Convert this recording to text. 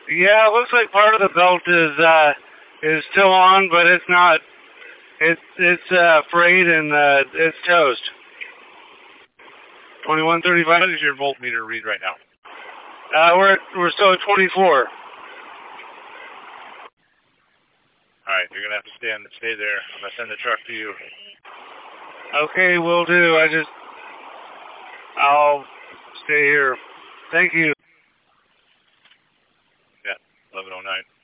Yeah, it looks like part of the belt is still on, but it's not. It's frayed and it's toast. 2135. What does your voltmeter read right now? We're still at 24. All right, you're gonna have to stay there. I'm gonna send the truck to you. Okay, will do. I'll stay here. Thank you. Yeah, 1109.